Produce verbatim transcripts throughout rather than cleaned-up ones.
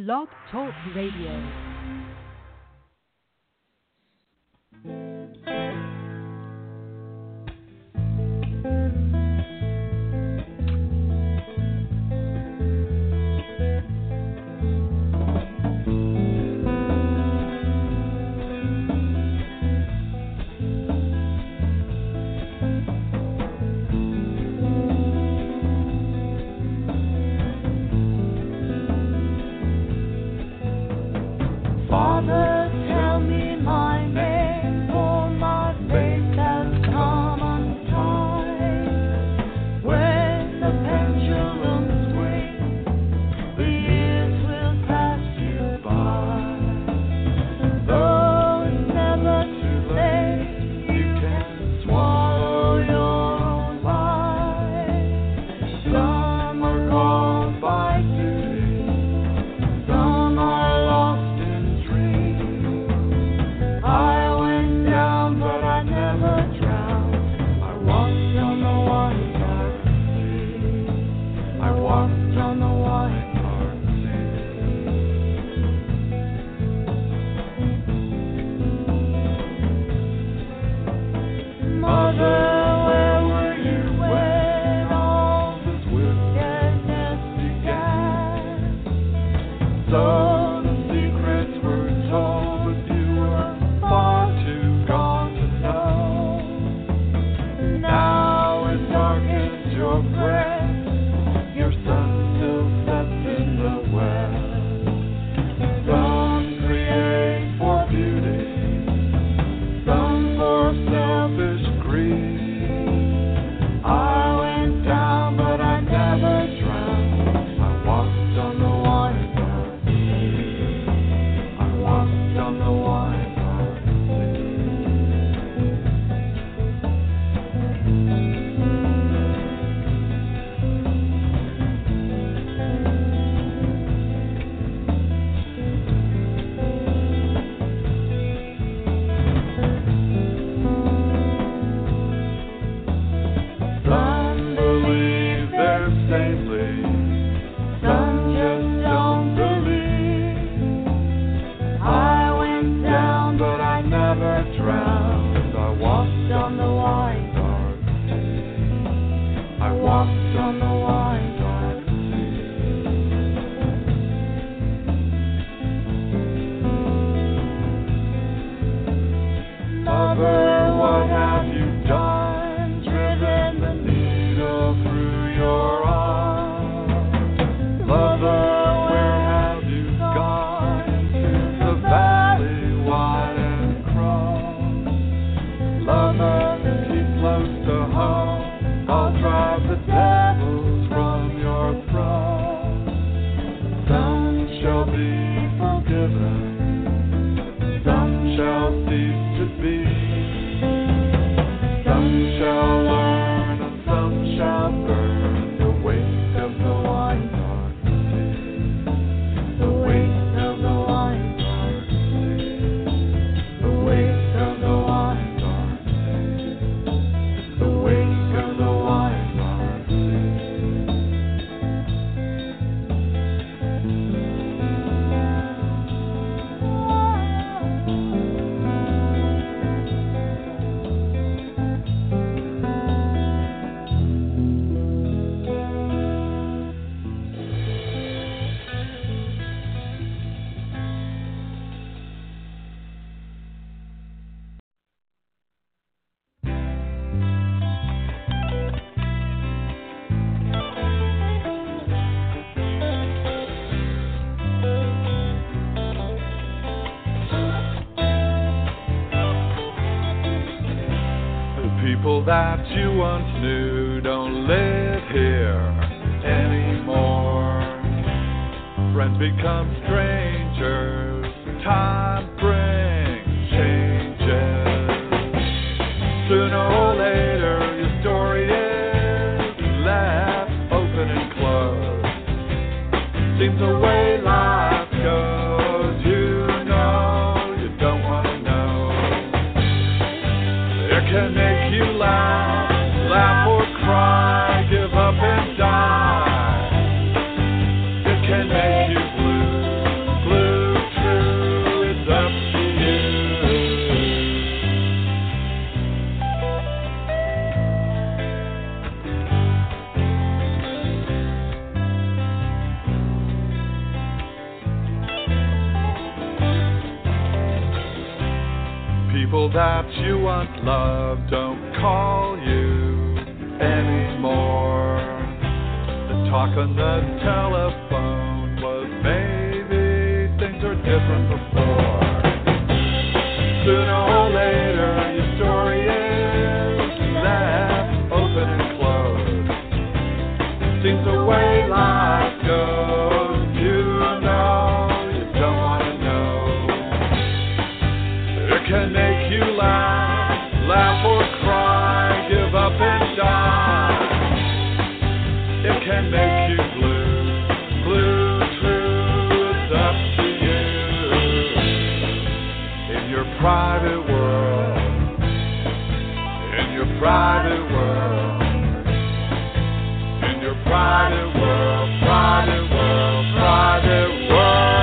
Blog Talk Radio. That you once knew don't live here anymore. Friends become strangers. Time brings changes. Sooner or later, your story is left open and closed. Seems the way life goes. You know you don't want to know. It can make you laugh, laugh or cry, give up and die. It can make you blue, people that you once loved don't call you anymore. The talk on the telephone was maybe things are different before. Sooner or later, your story is left open and closed. Seems the way life goes. You know you don't want to know. It can make you laugh, laugh or cry, give up and die. It can make you blue, blue, true, it's up to you. In your private world, in your private world, in your private world, private world, private world.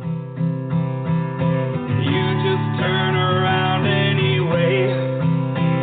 Turn around anyway.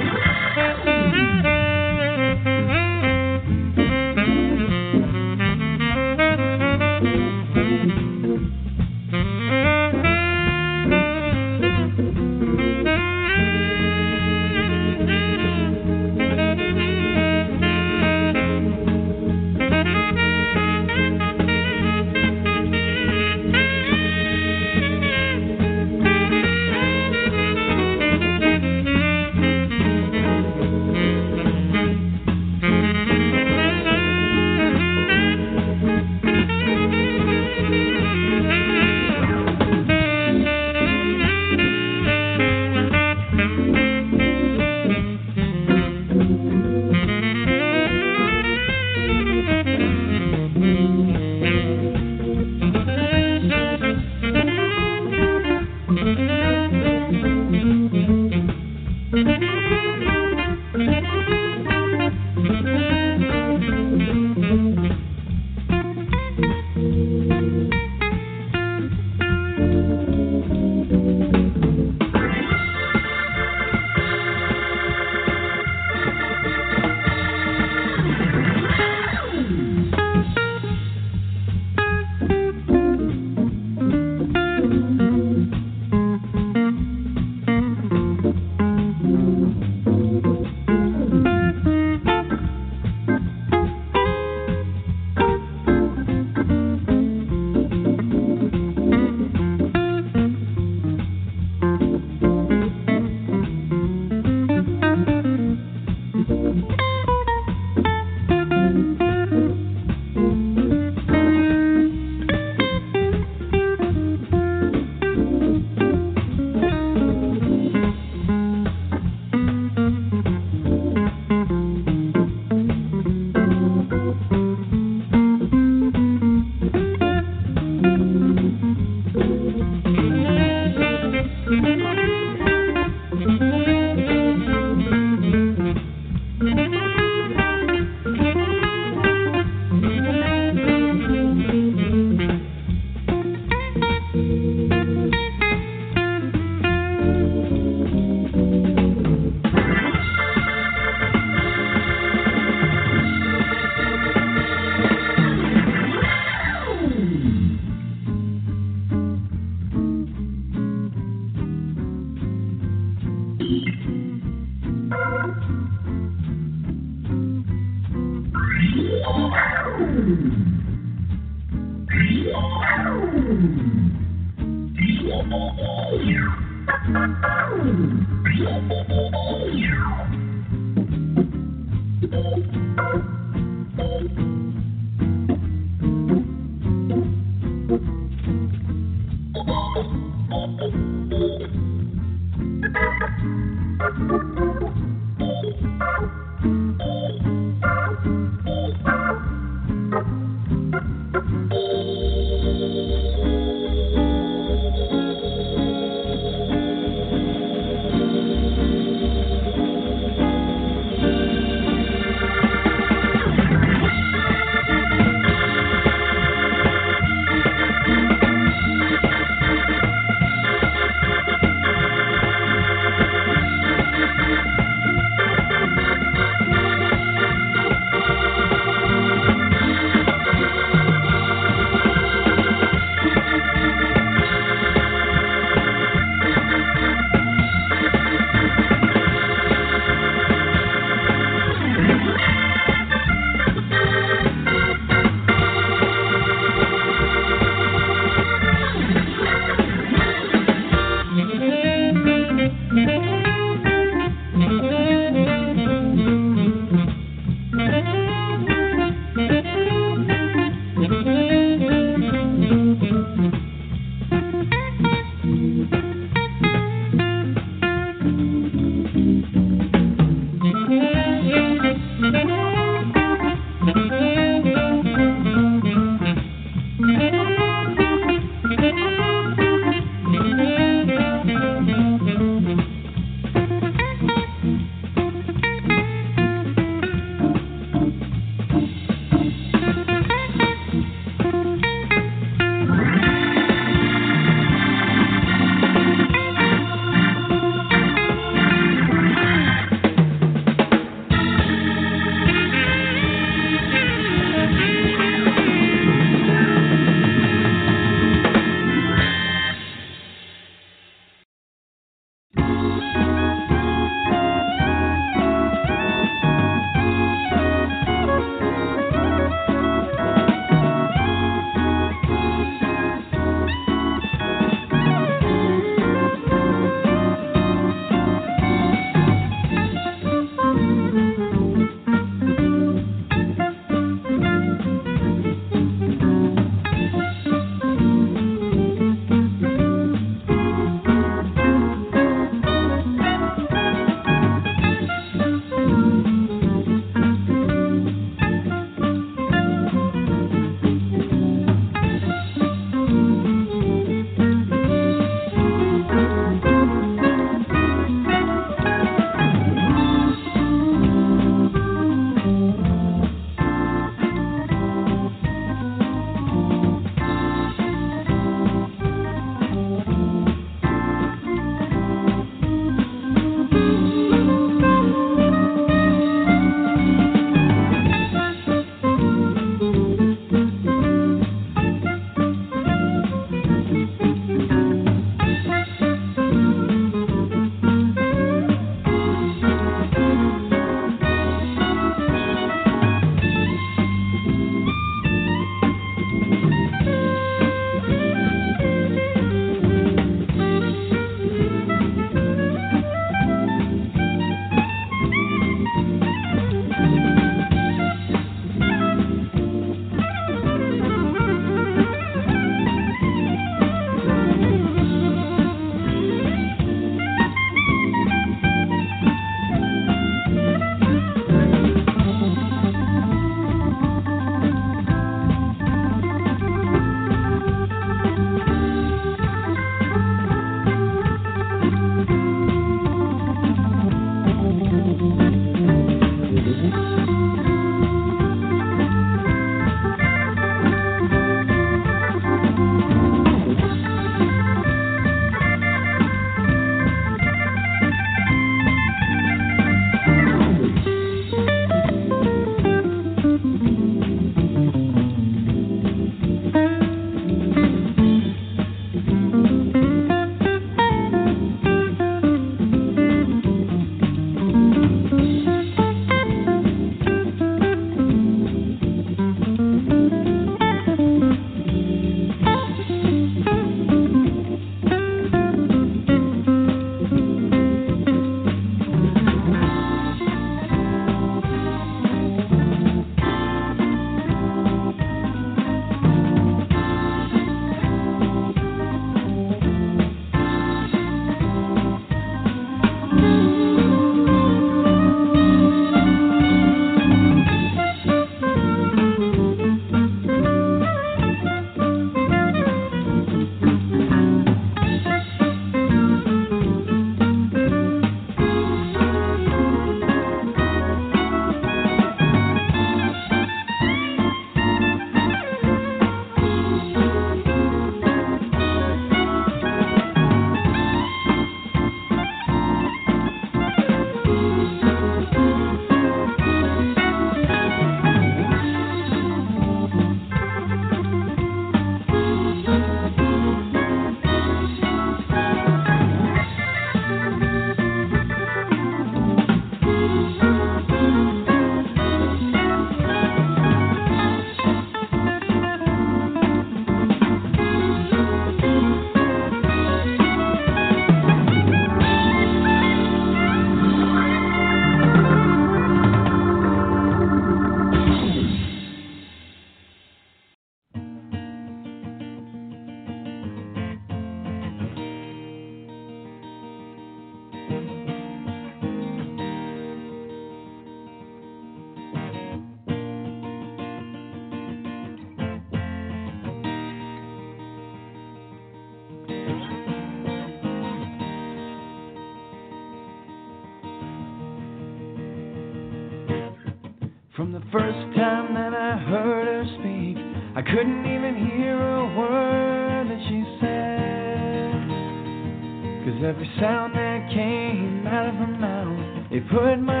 From the first time that I heard her speak, I couldn't even hear a word that she said. 'Cause every sound that came out of her mouth, it put my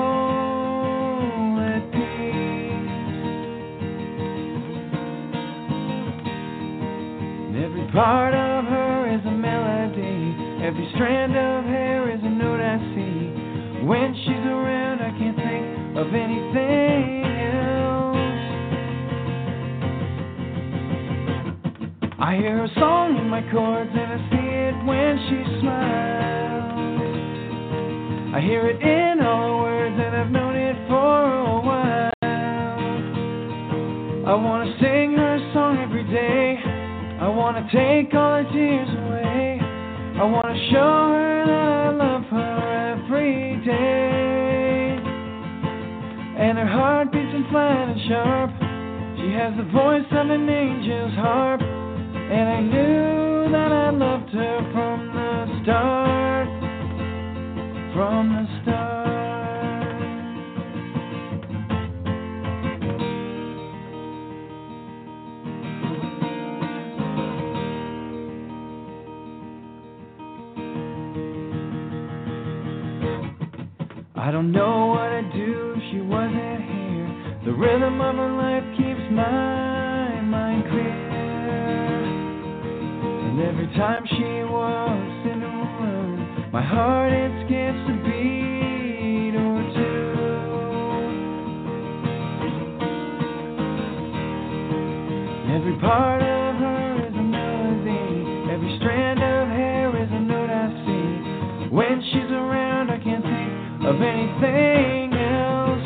soul at peace. And every part of her is a melody, every strand of hair is a note I see. When she's around, I can't think of anything else. I hear her song in my chords, and I see it when she smiles. I hear it in all her words, and I've known it for a while. I want to sing her song every day. I want to take all her tears away. I want to show her that I love her every day. And her heart beats and flat and sharp. She has the voice of an angel's harp. And I knew that I loved her from the start. From the start. I don't know what I'd do if she wasn't here. The rhythm of her life keeps my mind clear. And every time she walks into a room, my heart it skips a beat or two. Every part of her is a melody, every strand of hair is a note I see. When she's around, I can't think of anything else.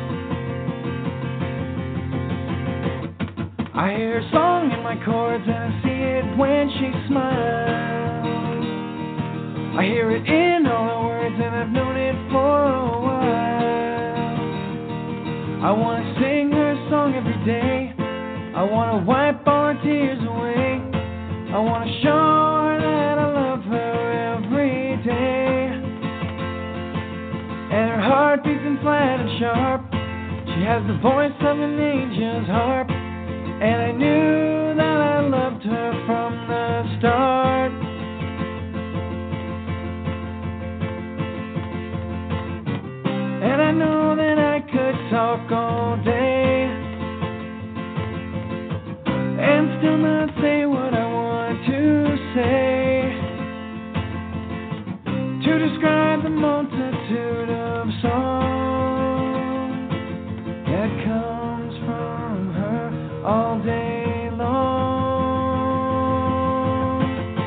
I hear her song in my chords, and I see it when she smiles. I hear it in all her words, and I've known it for a while. I want to sing her song every day. I want to wipe all her tears away. I want to show her that I love her every day. And her heart beats and flat and sharp. She has the voice of an angel's harp. And I knew that I loved her from the start. And I know that I could talk all day and still not say what I want to say, to describe the multitude of songs that comes from her all day long.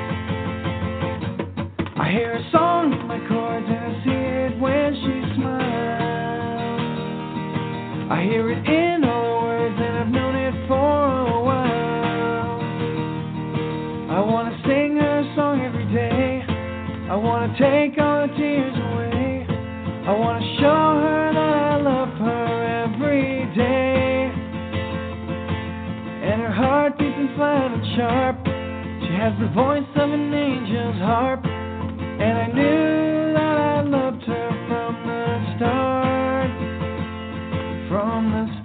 I hear a song in my chords, and I see it when she smiles. I hear it in all her words, and I've known it for a while. I want to sing her song every day. I want to take all her tears away. I want to show her that I love her every day. And her heart beats and flat and sharp. She has the voice of an angel's harp. And I knew that I loved her from the start. From the start.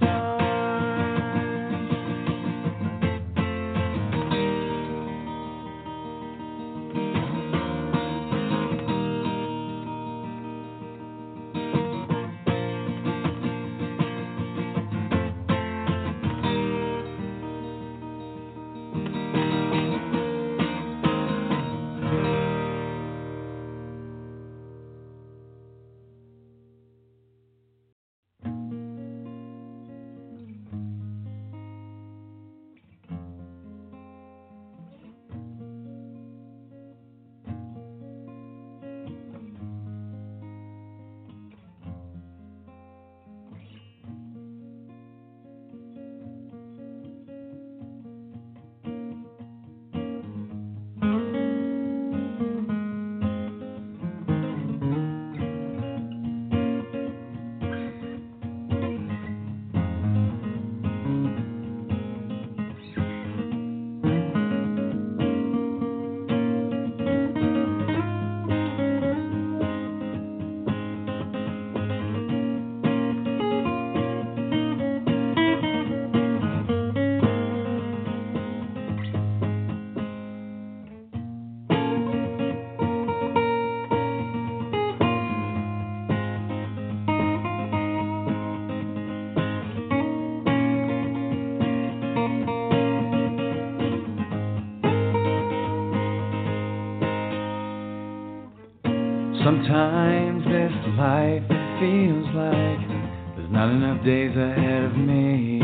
Sometimes this life, it feels like there's not enough days ahead of me.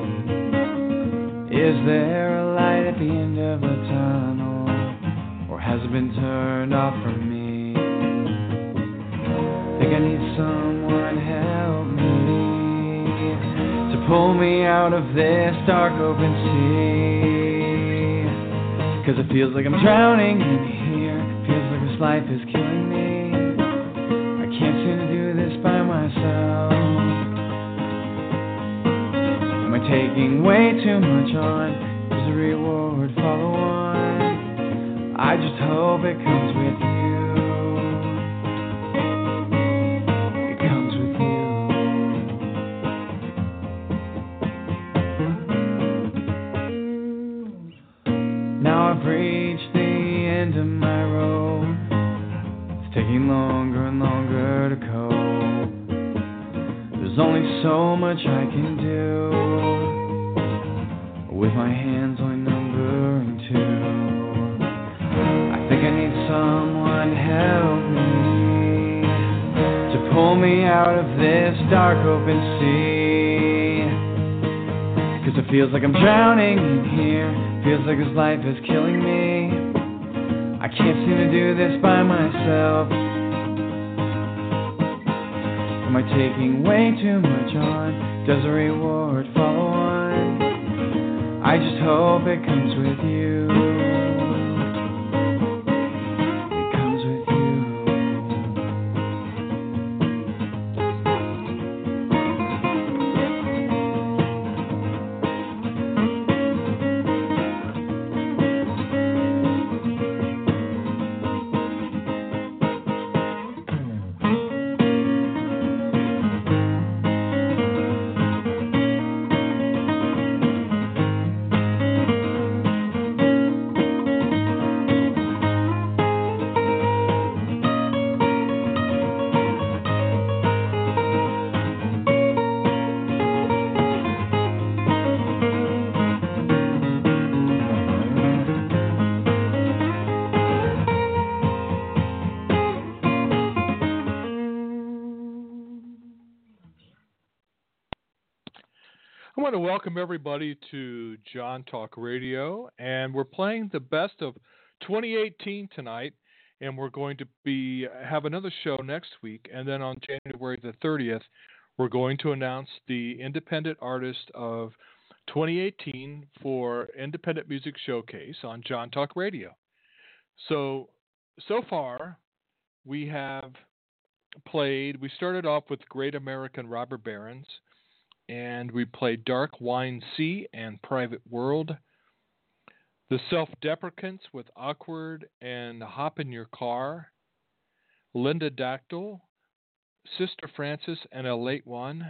Is there a light at the end of the tunnel, or has it been turned off for me? Think I need someone to help me, to pull me out of this dark open sea. Cause it feels like I'm drowning in here, feels like this life is killing me. Can't seem to do this by myself. Am I taking way too much on? Does the reward follow on? I just hope it comes with you. It comes with you. Now I've reached the end of my road. It's taking longer and longer to go. There's only so much I can do, with my hands only numbering two. I think I need someone to help me, to pull me out of this dark open sea. Cause it feels like I'm drowning in here, feels like this life is killing me. I can't seem to do this by myself. Am I taking way too much on? Does a reward follow on? I just hope it comes with you. It comes with I want to welcome everybody to John Talk Radio, and we're playing the best of twenty eighteen tonight, and we're going to be have another show next week, and then on January the thirtieth, we're going to announce the Independent Artist of twenty eighteen for Independent Music Showcase on John Talk Radio. So, so far, we have played, we started off with Great American Robber Barons, and we played Dark Wine Sea and Private World. The Self-Deprecants with Awkward and Hop in Your Car. Linda Dactyl, Sister Francis and a Late One.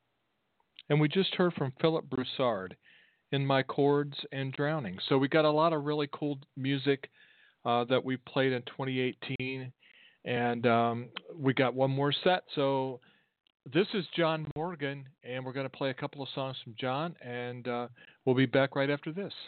And we just heard from Philip Broussard, In My Chords and Drowning. So we got a lot of really cool music uh, that we played in twenty eighteen. And um, we got one more set, so this is John Morgan, and we're going to play a couple of songs from John, and uh, we'll be back right after this.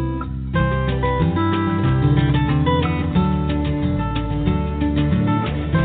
you.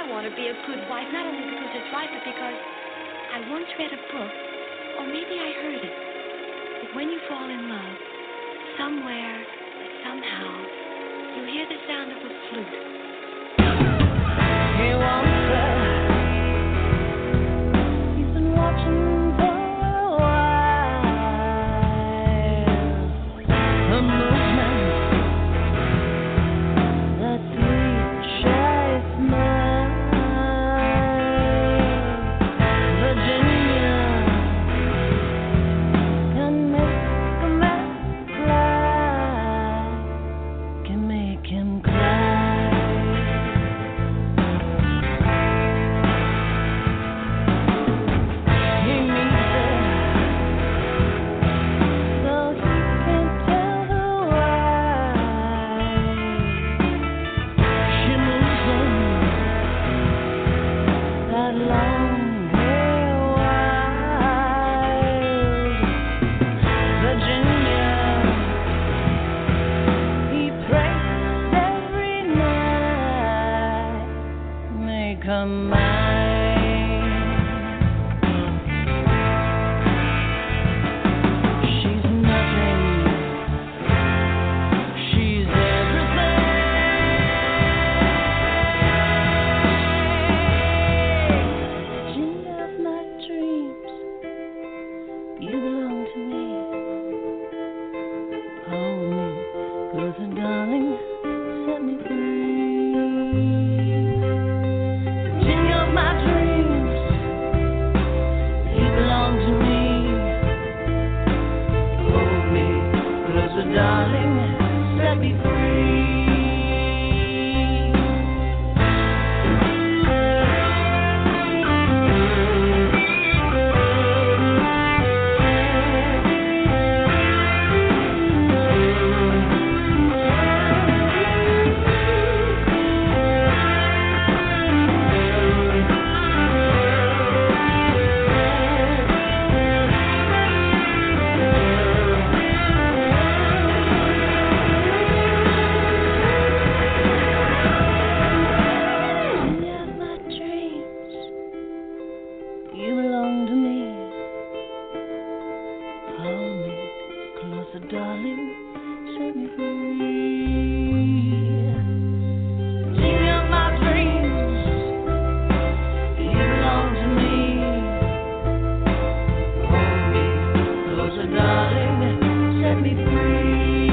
want to be a good wife, not only because it's right, but because I once read a book, or maybe I heard it, that when you fall in love, somewhere, somehow, you hear the sound of a flute. He wants her. He's been watching for a while. Her movement, that sweet, shy smile. Virginia can make a man cry, can make him cry. He needs her, though he can't tell her why. She moves him, that long hair wild. Virginia, he prays every night, make her mine. She's nothing, she's everything. Virginia of my dreams, you belong to me. Hold me closer, darling, set me free. Virginia of my dreams, you belong to me. Hold me closer, darling, set me free. Virginia of my dreams, you belong to me. Hold me closer, darling, set me free. Virginia of my dreams, you belong to me. Hold me closer, darling, set me free.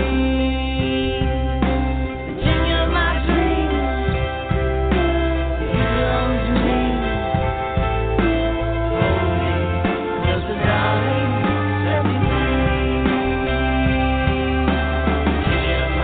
Virginia of my dreams, you belong to me. Hold me closer, darling, set me free. Virginia of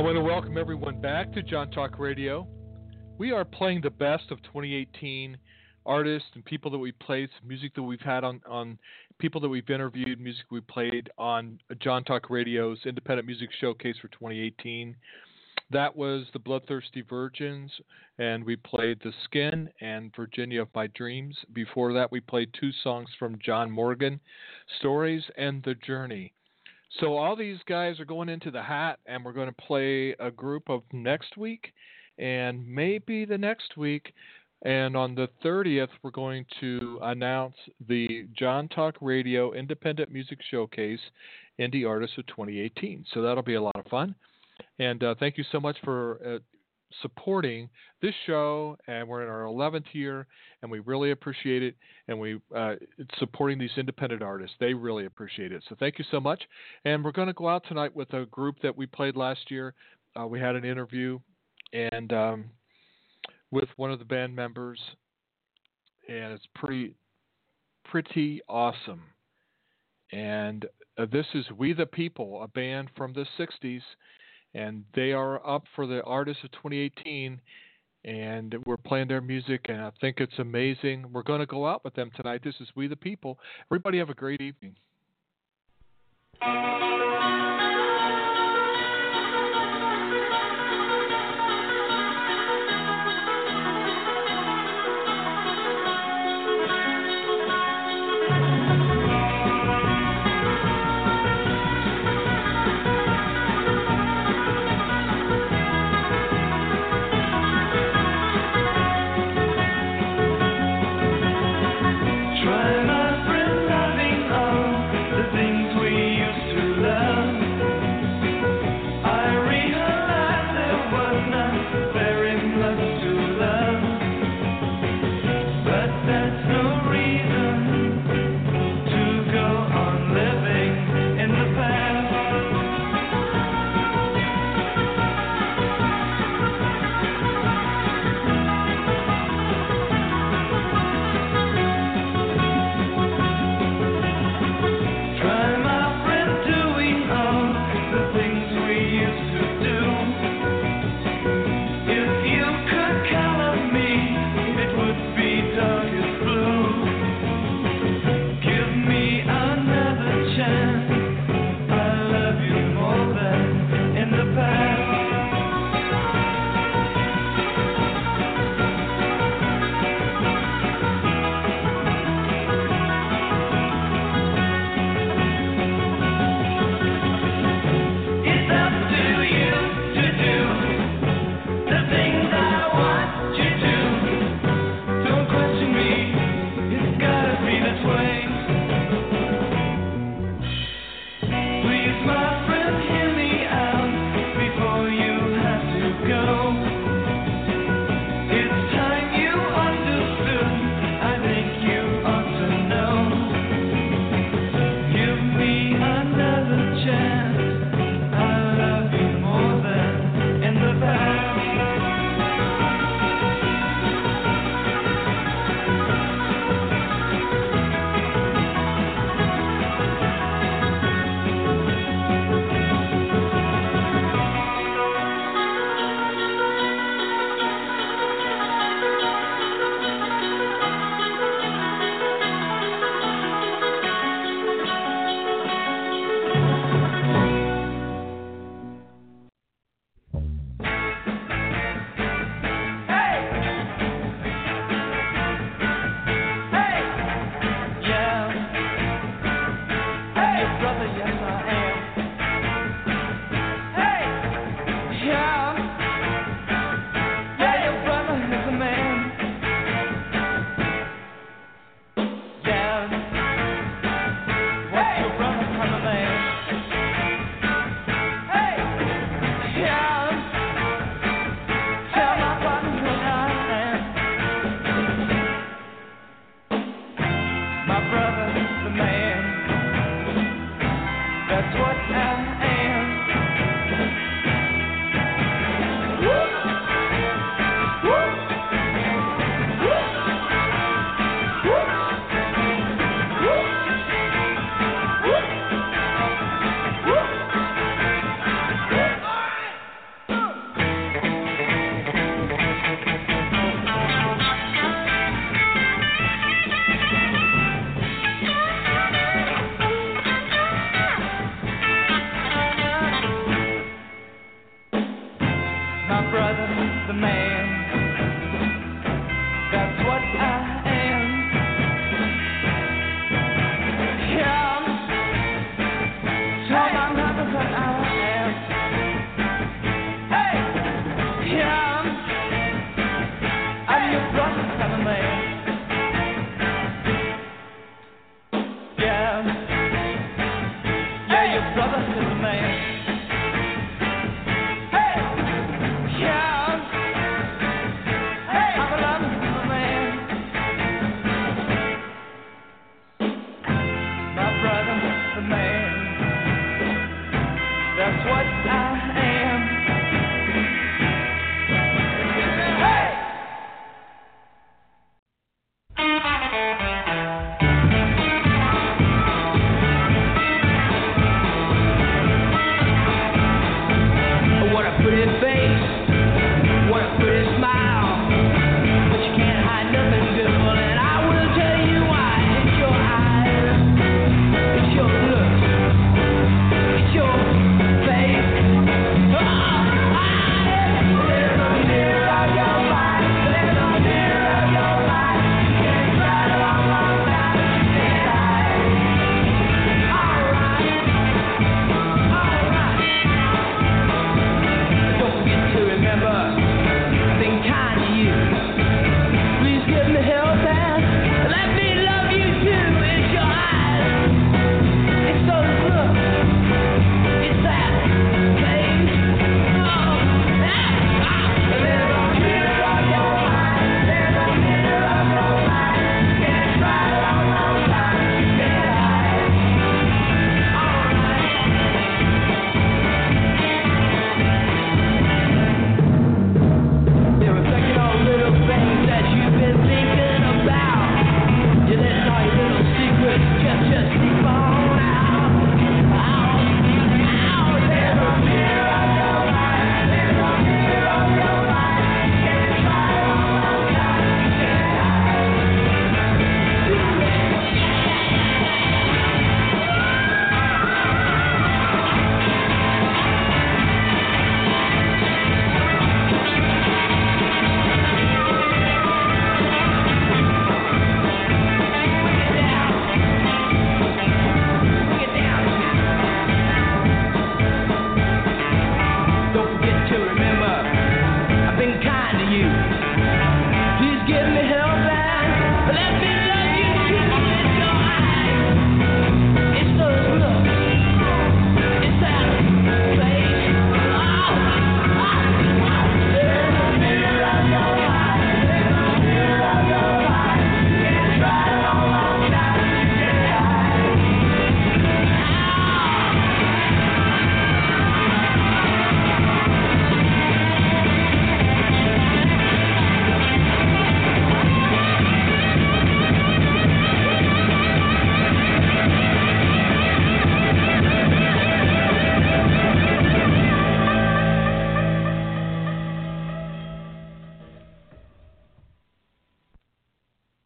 want to welcome everyone back to John Talk Radio. We are playing the best of twenty eighteen artists and people that we played, music that we've had on, on people that we've interviewed, music we played on John Talk Radio's Independent Music Showcase for twenty eighteen. That was the Bloodthirsty Virgins, and we played The Skin and Virginia of My Dreams. Before that, we played two songs from John Morgan, Stories and The Journey. So all these guys are going into the hat, and we're going to play a group of next week and maybe the next week. And on the thirtieth, we're going to announce the John Talk Radio Independent Music Showcase Indie Artists of twenty eighteen. So that'll be a lot of fun. And uh, thank you so much for uh, supporting this show. And we're in our eleventh year, and we really appreciate it. And we uh, supporting these independent artists. They really appreciate it. So thank you so much. And we're going to go out tonight with a group that we played last year. Uh, we had an interview and um, with one of the band members, and it's pretty, pretty awesome. And uh, this is We the People, a band from the sixties. And they are up for the Artists of twenty eighteen, and we're playing their music, and I think it's amazing. We're going to go out with them tonight. This is We the People. Everybody have a great evening.